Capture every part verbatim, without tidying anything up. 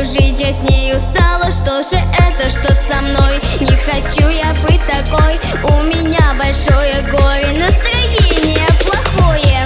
жить я с ней устала. Что же это, что со мной? Не хочу я быть такой. У меня большое горе, настроение плохое.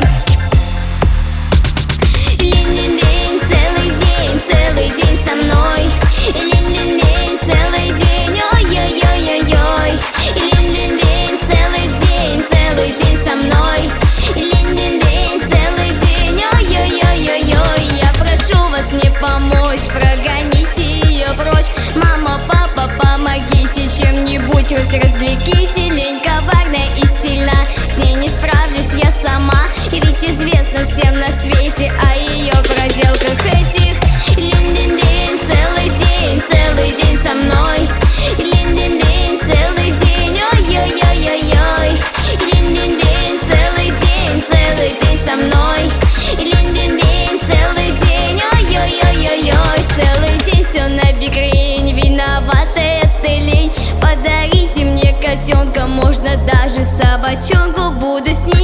Лин-лин-лин, целый день, целый день со мной. Лин-лин-лин, целый день, ой-ой-ой-ой-ой. Лин-лин-лин, целый день, целый день со мной. Лин-лин-лин, целый день, ой-ой-ой-ой-ой. Я прошу вас мне помочь, прогоните ее прочь. Мама, папа, помогите чем-нибудь, хоть развлеките. Лень коварная и сильна, с ней не справлюсь я сама. И ведь известно всем на свете о ее проделках этих. Лин-лин-лин, целый день, целый день со мной. Лин-лин-лин, целый день, ой-ой-ой-ой-ой. Лин-лин-лин, целый день, целый день со мной. Лин-лин-лин, целый день, ой-ой-ой-ой-ой. Целый день все на бикрень, виновата это лень. Подарите мне котенка, можно даже собачонку, буду с ней